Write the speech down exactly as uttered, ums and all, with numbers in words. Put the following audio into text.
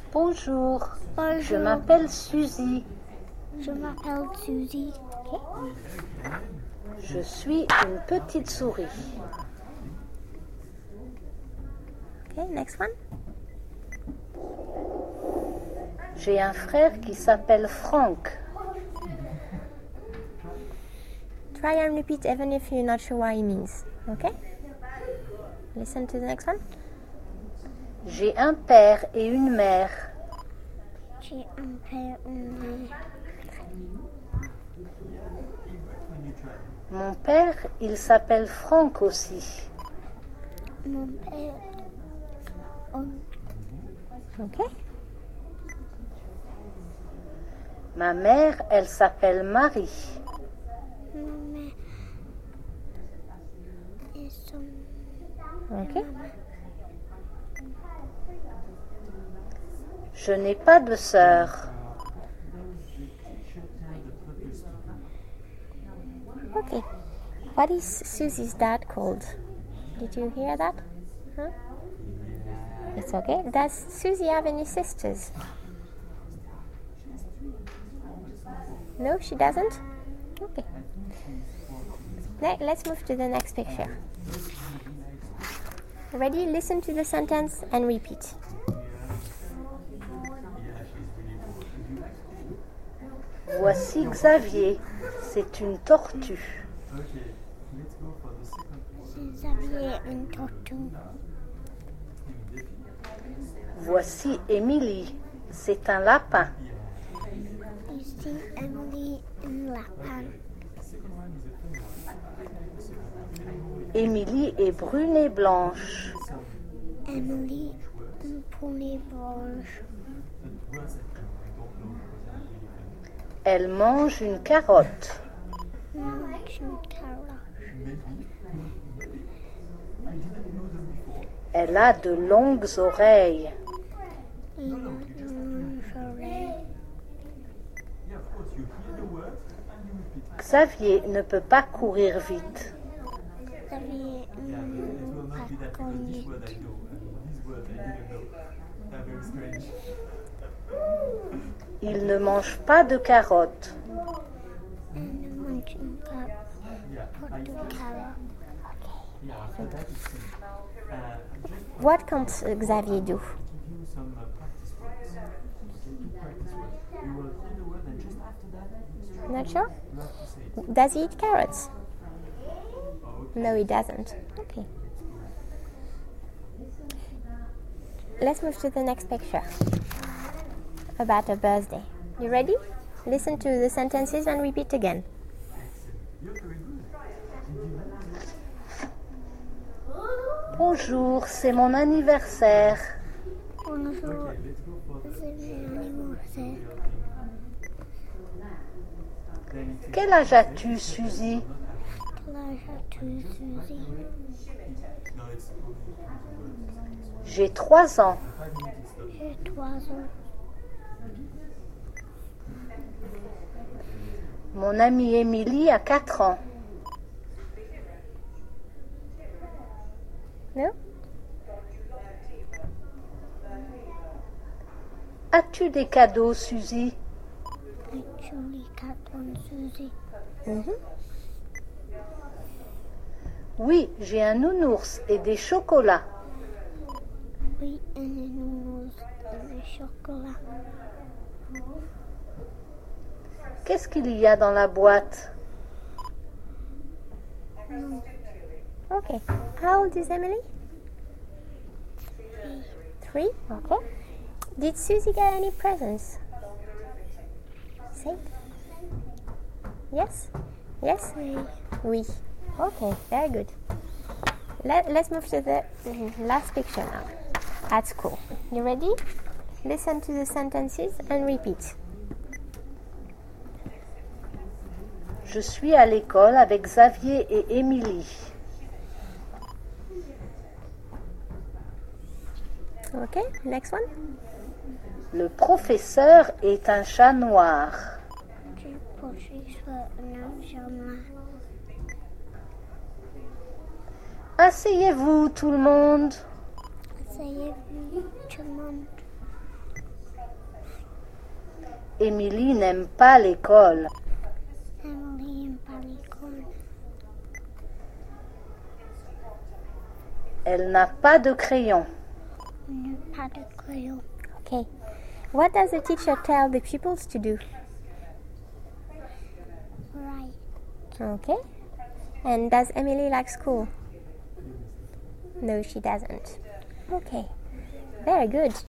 Bonjour. Bonjour. Je m'appelle Suzy. Je m'appelle Suzy. Okay. Je suis une petite souris. Okay, next one. J'ai un frère qui s'appelle Frank. Try and repeat even if you're not sure what it means. Okay? Listen to the next one. J'ai un père et une mère. J'ai un père et une mère. Mon père, il s'appelle Frank aussi. Mon père. Oh. Okay? Ma mère, elle s'appelle Marie. Ma mère. Et son. Okay. Je n'ai pas de sœur. Okay. What is Susie's dad called? Did you hear that? Huh? It's okay. Does Susie have any sisters? No, she doesn't? Okay. Ne- let's move to the next picture. Ready? Listen to the sentence and repeat. Voici Xavier. C'est une tortue. C'est Xavier, une tortue. Voici Émilie. C'est un lapin. Ici, Emily, un lapin. Émilie est brune et blanche. Emily, une poulet blanche. Elle mange une carotte. Mange une carotte. Elle a de longues oreilles. Il a de longues oreilles. Xavier ne peut pas courir vite. Xavier ne peut pas courir vite. Il ne mange pas de carottes. Elle ne mange une carotte de carotte. What can't Xavier do? Not sure? Does he eat carrots? No, he doesn't. Okay. Let's move to the next picture. About a birthday. You ready? Listen to the sentences and repeat again. Bonjour, c'est mon anniversaire. Bonjour, c'est mon anniversaire. Quel âge as-tu, Suzy? Quel âge as-tu, Suzy? J'ai trois ans. J'ai trois ans. Mon amie Émilie a quatre ans. No? As-tu des cadeaux, Suzy? As-tu des cadeaux, Suzy? Mm-hmm. Oui, j'ai un nounours et des chocolats. Oui, un nounours et des chocolats. Qu'est-ce qu'il y a dans la boîte? Non. Okay. How old is Emily? Three. Okay. Did Susie get any presents? Say. Yes? Yes? Oui. Oui. Okay, very good. Let, let's move to the last picture now. At school. You ready? Listen to the sentences and repeat. Je suis à l'école avec Xavier et Émilie. Okay, next one. Le professeur est un chat noir. Le professeur est un chat noir. Asseyez-vous, tout le monde. Asseyez-vous, tout le monde. Émilie n'aime pas l'école. Emily n'aime pas l'école. Elle n'a pas de crayon. Elle n'a pas de crayon. Okay. What does the teacher tell the pupils to do? Right. Okay. And does Emily like school? No, she doesn't. Okay. Very good.